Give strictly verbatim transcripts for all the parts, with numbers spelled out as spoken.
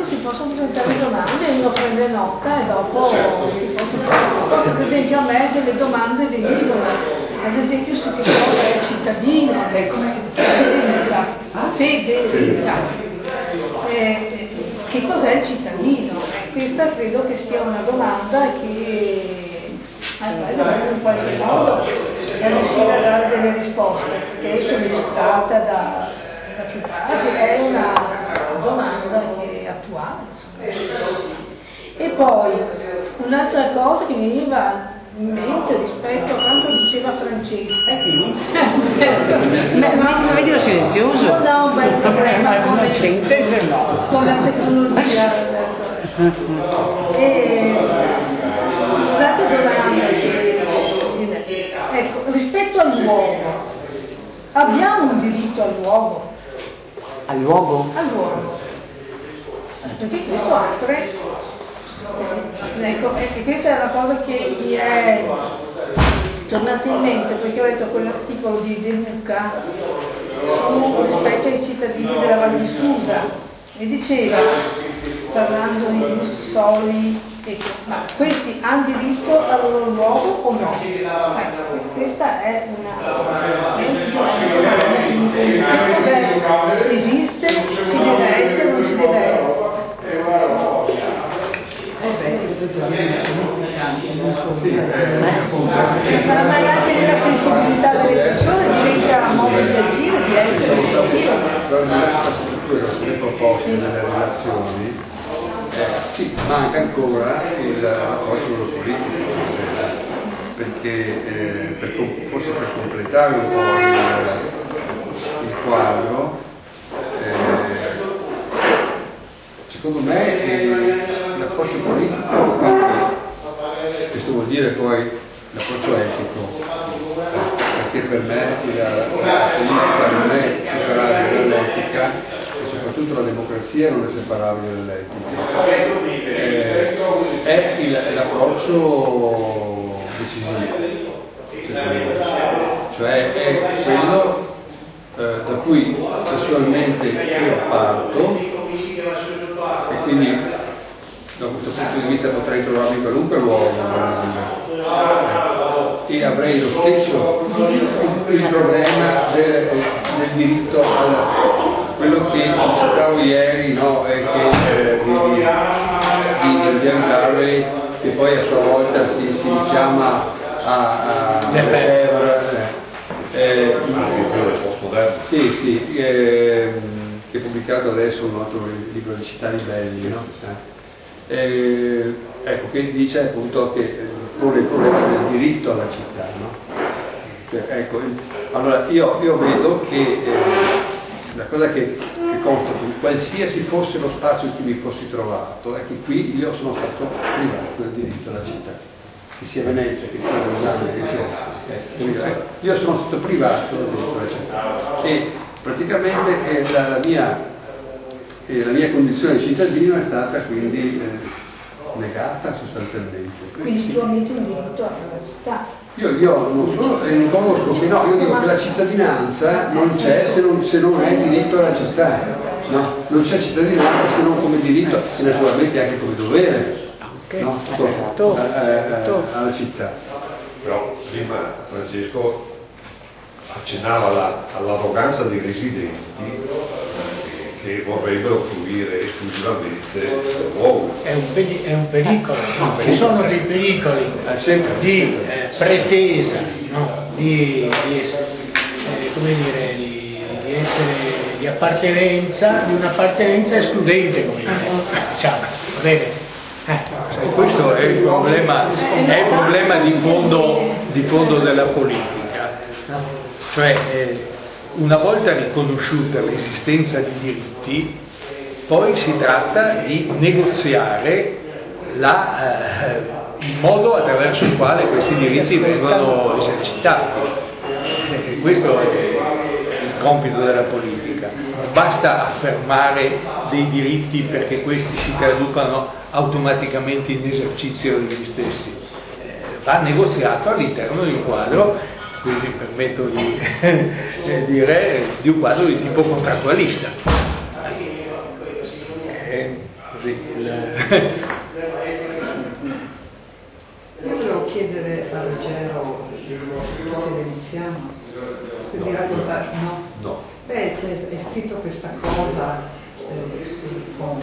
si possono presentare domande, uno prende nota e dopo si possono fare. Per esempio a me delle domande venivano, ad esempio su che cosa è il cittadino, Federica, Federica. Eh, che cos'è il cittadino? Questa credo che sia una domanda che a noi dovremmo in qualche modo riuscire a dare delle risposte, perché è sollecitata da, da più parti, è una domanda che è attuale. E poi un'altra cosa che mi veniva in mente rispetto a quanto diceva Francesca, ma meglio silenzioso, non ho un bel problema con, non sente se no con la tecnologia. E un'altra domanda che, ecco, rispetto al luogo, abbiamo un diritto al luogo? Al luogo? Al luogo, perché questo apre. Ecco, e questa è una cosa che mi è tornata in mente perché ho letto quell'articolo di De Luca su, rispetto ai cittadini della Val di Susa e diceva, parlando di Soli, ecco, ma questi hanno diritto al loro luogo o no? Ecco, questa è una che cos'è? Esiste? Ci deve essere o non ci deve essere? Ma magari nella sensibilità delle persone diventa modo di agire, di essere, di sentire. Però nella struttura delle proposte, delle relazioni, eh, sì, manca ancora l'approccio politico, perché eh, per, forse per completare un po' il, il quadro, eh, secondo me eh, l'approccio politico, questo vuol dire poi l'approccio etico, perché per me la, la politica non è separabile dall'etica e soprattutto la democrazia non è separabile dall'etica, eh, è il, l'approccio decisivo, cioè è quello eh, da cui personalmente io parto e quindi da questo punto di vista potrei trovarmi qualunque luogo e avrei lo stesso il problema del, del diritto a quello che citavo ieri, no? È che eh, di, di, di Harvey, che poi a sua volta si, si richiama a, a Lefebvre, eh, sì, sì, eh, che è pubblicato adesso un altro libro di Città Libelli, no? Eh, ecco, che dice appunto che pone il problema del diritto alla città, no? Cioè, ecco, allora io, io vedo che eh, la cosa che, che constato, qualsiasi fosse lo spazio in cui mi fossi trovato, è che qui io sono stato privato del diritto alla città, che sia Venezia, che sia Lausanne, che sia eh, io sono stato privato del diritto alla città e praticamente eh, la, la mia E la mia condizione di cittadino è stata quindi eh, negata sostanzialmente. Quindi tu avete un diritto alla città. Io, io non solo eh, riconosco che no, io dico che la cittadinanza non c'è se non, se non è diritto alla città, no? Non c'è cittadinanza se non come diritto e naturalmente anche come dovere, no? Certo, certo. Alla città. Però prima Francesco accennava alla, all'arroganza dei residenti che vorrebbero fruire esclusivamente del luogo. È un, peri- è un pericolo, no? Ci sono dei pericoli di eh, pretesa, no? di, di, eh, come dire, di, di essere di appartenenza, di un'appartenenza escludente, come dire, diciamo, va bene? Eh. Questo è il problema, è il problema di fondo, di fondo della politica, cioè eh, una volta riconosciuta l'esistenza di diritti, poi si tratta di negoziare la, eh, il modo attraverso il quale questi diritti vengono esercitati. E questo è il compito della politica. Non basta affermare dei diritti perché questi si traducano automaticamente in esercizio degli stessi. Eh, va negoziato all'interno di un quadro, quindi mi permetto di dire, di un quadro di tipo contrattualista. Eh, così il... Io volevo chiedere a Ruggero, tu sei veneziano, di raccontare, no? No. Beh, c'è, è scritto questa cosa eh, con,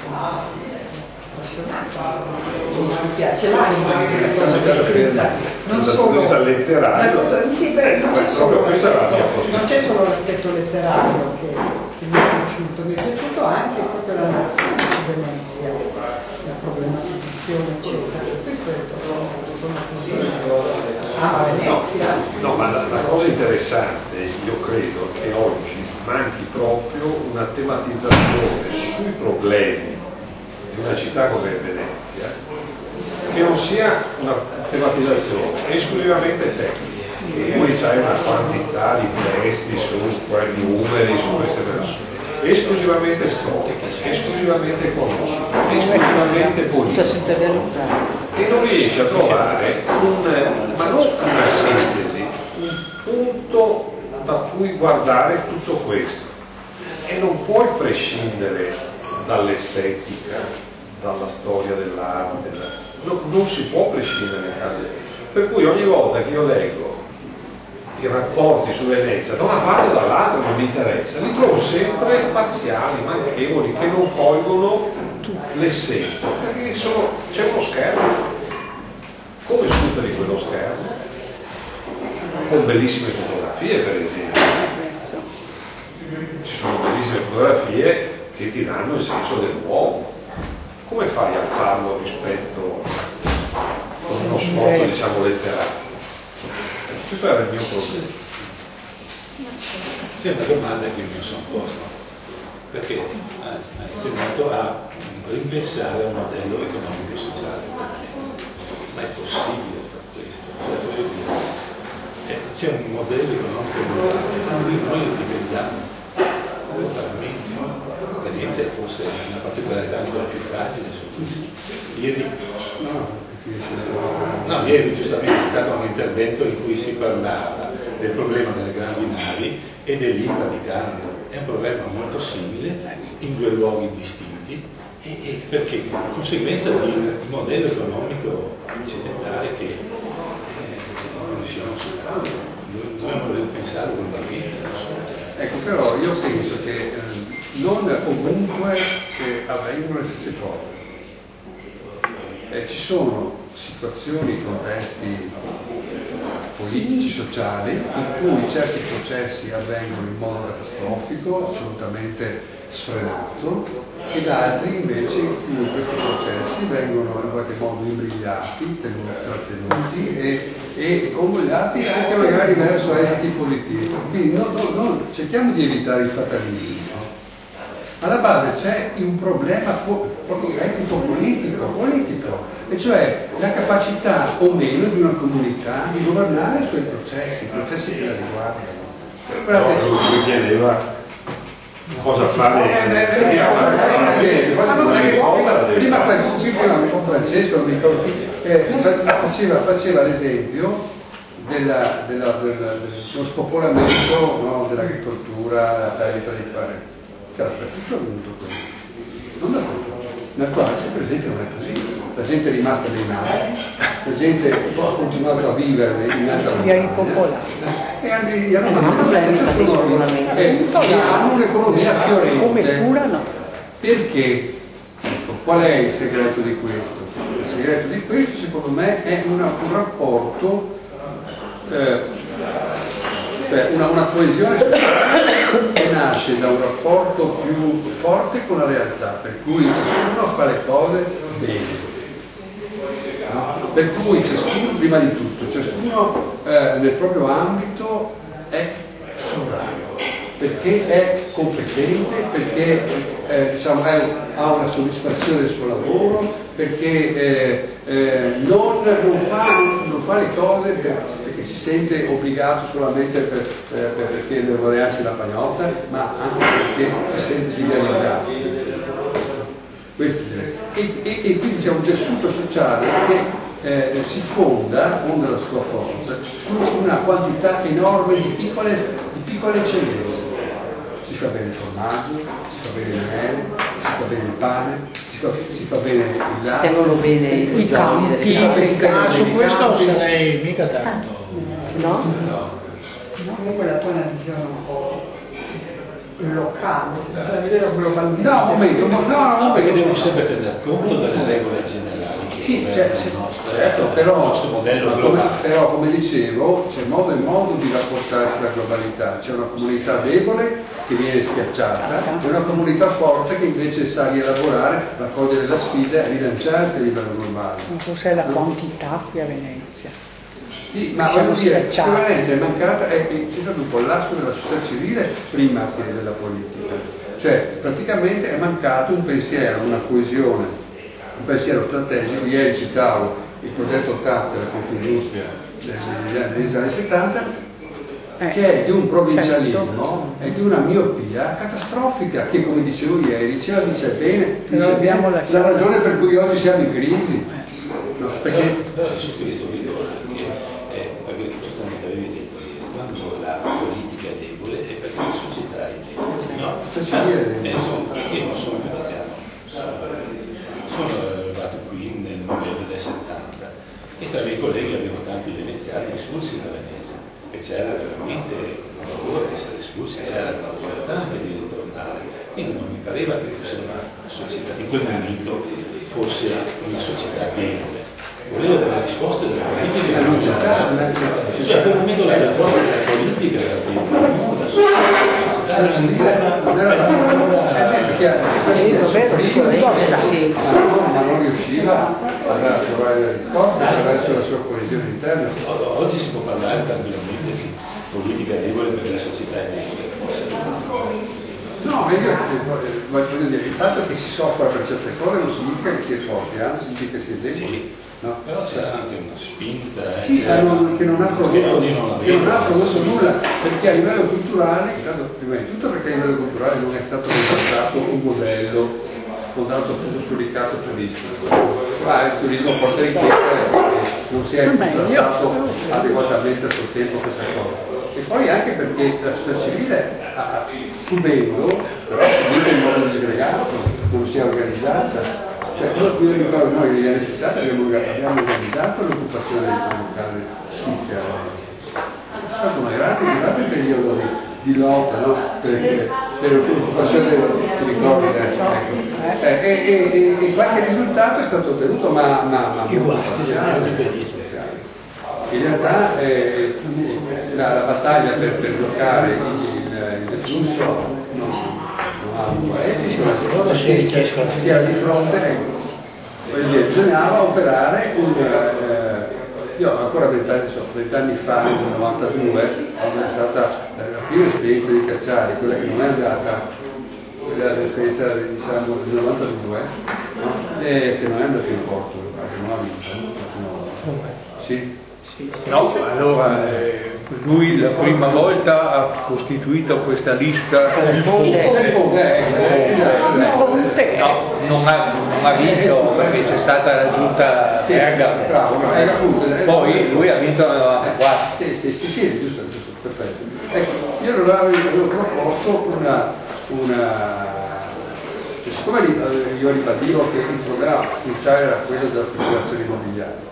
mi piace l'anima che è scritta, non dal solo punto di vista letterario. dal punto- sì, beh, non c'è solo proprio questa è la mia l'aspetto, posizione. non c'è solo l'aspetto letterario che, che mi è piaciuto, mi è piaciuto anche proprio la narrazione su Venezia, la problematizzazione, eccetera. Questo è proprio una persona così ama Venezia. No, no, ma la, la cosa interessante, io credo, che oggi manchi proprio una tematizzazione sui problemi di una città come Venezia, che non sia una tematizzazione esclusivamente tecnica, e poi c'è una quantità di testi su quei numeri, su queste persone, esclusivamente storiche, esclusivamente economiche, esclusivamente politiche, e non riesce a trovare un, ma non una sintesi, un punto da cui guardare tutto questo, e non puoi prescindere dall'estetica, dalla storia dell'arte, no, non si può prescindere. Per cui ogni volta che io leggo i rapporti su Venezia da una parte o dall'altra, non mi interessa, li trovo sempre parziali, manchevoli, che non colgono l'essenza, perché sono, c'è uno schermo. Come superi quello schermo? Con bellissime fotografie, per esempio. Ci sono bellissime fotografie che ti danno il senso del luogo. Come fai a farlo rispetto con uno sforzo, diciamo, letterario? Questo era il mio problema. Sì, è una domanda che mi sono posto, perché ha insegnato a ripensare al modello economico e sociale. Ma è possibile fare questo? Cioè, voglio dire, eh, c'è un modello economico e sociale, quindi noi lo dipendiamo veramente. Venezia è forse una particolarità ancora più fragile su questo. Ieri, no, no, ieri giustamente è stato un intervento in cui si parlava del problema delle grandi navi e dell'I V A di Taranto. È un problema molto simile in due luoghi distinti, e, e perché conseguenza di un modello economico occidentale che eh, non riusciamo a superare. Dobbiamo pensare globalmente. Ecco, però io penso che eh, non ovunque eh, avvengono le stesse cose. Eh, ci sono situazioni, contesti politici, sociali, in cui certi processi avvengono in modo catastrofico, assolutamente sfrenato, ed altri invece in cui questi processi vengono in qualche modo imbrigliati, tenuti, trattenuti e, e convogliati anche magari verso esiti positivi. Quindi no, no, no, cerchiamo di evitare il fatalismo. Alla base c'è un problema proprio etico-politico, politico, e cioè la capacità o meno di una comunità di governare i suoi processi, i processi che la riguardano. Guardate, No, lui chiedeva cosa fare. Prima Francesco, non mi ricordo chi, eh, faceva, faceva l'esempio della, della, della, dello spopolamento, no, dell'agricoltura, la perdita di fare. Dappertutto è avvenuto questo, non dappertutto. Nel Croazia per esempio non è così, la gente è rimasta dei mari, la gente ha continuato a vivere in altra Si è ripopolata. e hanno, hanno Non ha problemi di spopolamento. eh, hanno un'economia fiorente. Come cura no. Perché? Ecco, qual è il segreto di questo? Il segreto di questo secondo me è una, un rapporto, eh, cioè una, una coesione che nasce da un rapporto più forte con la realtà, per cui ciascuno fa le cose bene, no? Per cui ciascuno, prima di tutto, ciascuno eh, nel proprio ambito è sovrano, perché è competente, perché eh, diciamo, è, ha una soddisfazione del suo lavoro, perché eh, eh, non, non, fa, non fa le cose per, perché si sente obbligato solamente per, per, per, perché deve guadagnarsi la pagnotta, ma anche perché si sente di realizzarsi. Questo, e, e, e quindi c'è un tessuto sociale che eh, si fonda, con la sua forza, su una quantità enorme di piccole, di piccole eccellenze. Si fa bene il formaggio, si fa bene il miele, si fa bene il pane, si fa, si fa bene il latte, tengono bene i campi si fa bene, si tengono Ah, bene su i questo campi. sarei mica tanto. no? No. Comunque la tua è una visione un po' locale, se bisogna vedere globalmente. No, un momento, no, no, No, no, perché devo no. sempre tener conto delle regole generali che Sì, governano certo, il nostro, certo, il però, nostro modello ma come, globale. però come dicevo c'è modo e modo di rapportarsi alla globalità, c'è una comunità debole che viene schiacciata e una comunità forte che invece sa rielaborare, raccogliere la sfida e rilanciarsi a livello globale. Forse è la quantità qui a Venezia. Sì, ma Siamo voglio dire, schiacciati. Firenze è mancata, è, c'è stato un collasso della società civile prima che della politica, cioè praticamente è mancato un pensiero, una coesione, un pensiero strategico. Ieri citavo il progetto T A P della Confindustria degli anni settanta, Eh, che è di un provincialismo certo. e di una miopia catastrofica che, come dicevo ieri, ce la dice bene, Però dice abbiamo bene lasciato- la ragione per cui oggi siamo in crisi. No, perché Però su questo vedo anche, eh, perché giustamente avevi detto che quando la politica è debole è perché la società è debole. No? Società civile è debole. Eh, sono- io non sono veneziano, sono, sono arrivato qui nel novembre del settanta e tra i miei colleghi avevo tanti veneziani espulsi da Venezia e c'era veramente un valore essere espulsi, c'era la volontà anche di ritornare, quindi non mi pareva che fosse una società, in quel momento fosse una società debole. Volevo delle risposte della politica, non c'è stata, non cioè a quel momento la risposta della politica era debole, non la società, la società era ancora, era ancora Sì. ma non, ma non riusciva a trovare la risposta attraverso la sua coesione interna. oggi si può parlare tranquillamente di politica debole perché la società è debole. No, ma io eh, voglio dire, il fatto che si soffra per certe cose non significa che si è forti, anzi significa che si è deboli. Sì, No? però c'era anche una spinta. Sì, c'era- ma non- che non ha prodotto, che oggi non che non ha aveva. prodotto nulla, perché a livello culturale, intanto, prima di tutto perché a livello culturale non è stato riportato un modello fondato appunto sul ricatto turistico. Qua il turismo porta ricchezza e non si è contrastato adeguatamente a suo tempo questa cosa. E poi anche perché la società civile ha subendo, però subito in modo disgregato, non si è organizzata. Cioè, io ricordo noi negli anni settanta abbiamo, abbiamo organizzato l'occupazione del locale Spizia. È stato un grande, un grande periodo di, di lotta, no? per, per l'occupazione del ti ricordi, eh? Ecco. Eh, e, e, e qualche risultato è stato ottenuto, ma, ma, ma Che guasti, parziale, non ripeto. in realtà eh, la, la battaglia per, per bloccare il, il flusso non, non ha un esito, perché si era di fronte, ecco, voglio dire, bisognava operare un... Eh, io ho ancora vent'anni, so, vent'anni fa, nel novantadue, quando è stata la prima esperienza di Cacciari, quella che non è andata, quella l'esperienza diciamo, del novantadue, no? E che non è andata in porto, perché non ha vinto, no? Sì. No, allora eh, lui la prima volta ha costituito questa lista Il ponte, esatto. no, non ha, non ha vinto perché c'è stata la giunta Sì, Bergamo. bravo, no, era appunto, eh, Poi lui ha vinto nel novantaquattro. Sì, sì, sì, sì, giusto, giusto, perfetto. Ecco, io allora avevo proposto una, una cioè, siccome io ribadivo che il problema cruciale era quello della speculazione immobiliare,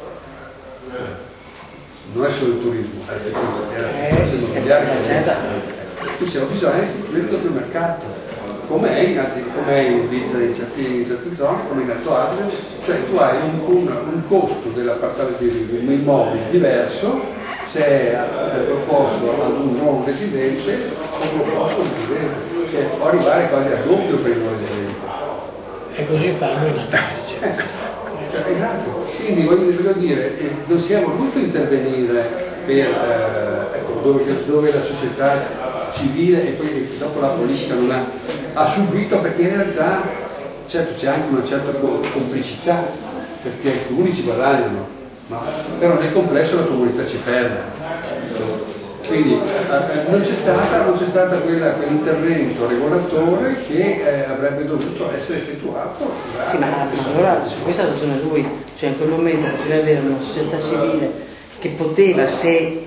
non è solo il turismo, era la speculazione immobiliare, dicevo bisogna istituire il doppio mercato, come è in, altri, come è in Ibiza in certe, in certe zone, come in Alto Adige, cioè tu hai un, un, un costo dell'appartamento di un immobile diverso se è proposto ad un nuovo residente o proposto a un residente, cioè può arrivare quasi a doppio per il nuovo residente. E così fanno in America. Esatto, quindi voglio, voglio dire, eh, non si è voluto intervenire per, eh, ecco, dove, dove la società civile e poi dopo la politica non ha, ha subito, perché in realtà certo c'è anche una certa complicità, perché alcuni ci guadagnano, no? Però nel complesso la comunità ci perde. Quindi eh, non c'è stata, non c'è stata quella, quell'intervento regolatore che eh, avrebbe dovuto essere effettuato. Sì, ma, ma allora su questa ha ragione lui, cioè in quel momento bisogna avere una società civile che poteva, se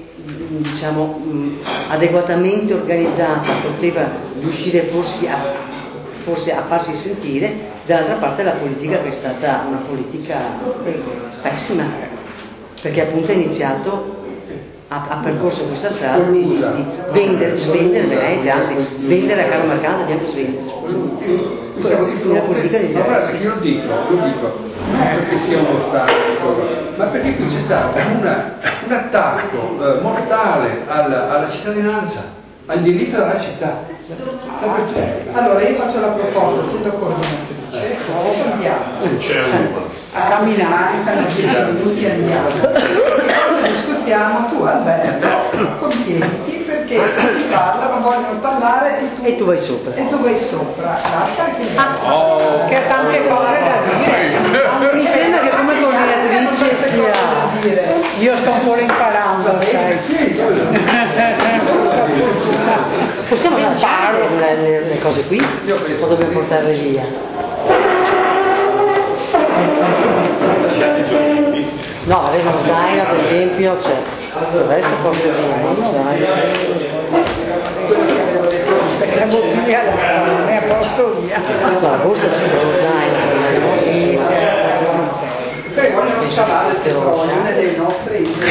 diciamo mh, adeguatamente organizzata, poteva riuscire forse a, forse a farsi sentire, dall'altra parte la politica che è stata una politica pessima, perché appunto ha iniziato, ha, ha percorso questa strada di, di vendere, svendere Venezia, anzi vendere a caro mercato, abbiamo svendere, Siamo di fronte, ma guarda che io dico, io dico, non perché sia uno Stato, ma perché qui c'è stato una, un attacco eh, mortale alla, alla cittadinanza, al diritto della città. Allora io faccio la proposta, essendo coordinatrice, andiamo a camminare, mancano dieci minuti, andiamo. Discutiamo, tu Alberto, contieniti perché chi parla non vogliono parlare e tu, e tu vai sopra. E tu vai sopra. Lascia anche io. Oh, che tante cose da dire. Mi sembra che come coordinatrice sia... Io sto ancora imparando, sai. Possiamo lasciare le, le, le cose qui o dobbiamo portarle via? No, aveva lo zaino per esempio, c'è. Il resto porto via, non lo zaino. La bottiglia non è a posto via. No, la borsa c'è lo zaino. Perché vogliono scavare il petrolio nelle nostre isole.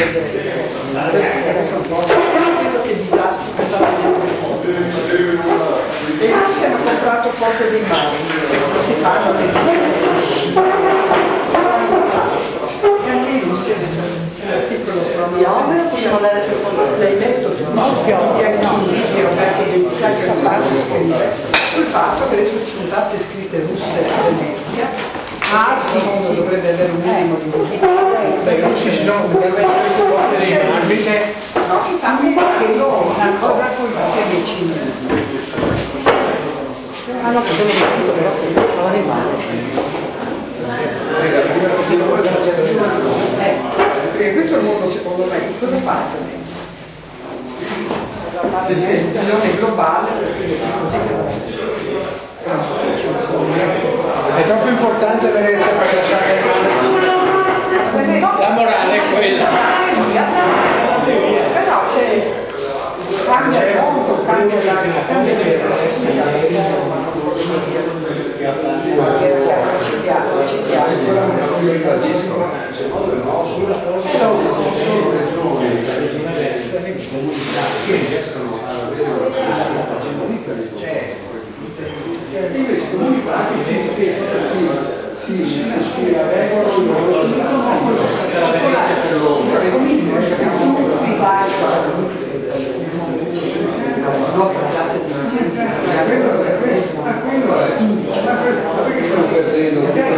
Io penso che disastro che sta facendo. E noi siamo comprato Forte dei Mari, si fanno dei e anche in Russia l'articolo sulla possiamo andare sul fondo. L'hai letto tu? No, di Anchini, che è Roberto Bezza, che lo fa scrivere sul fatto che le spuntate scritte russe a Venezia. Ah sì, sì, dovrebbe avere un minimo di diritto. I russi si sono comprati dei marmite. No, anche quello una cosa assieme ai cinesi. Ah no, possiamo dire tutto, però non va male. Eh, perché questo è il modo secondo me, cosa fate? Una visione globale, perché così È troppo importante Venezia per lasciare male. La morale è quella. Eh no, c'è cambia il mondo, cambia la cambia ci piace, ci la nostra classe di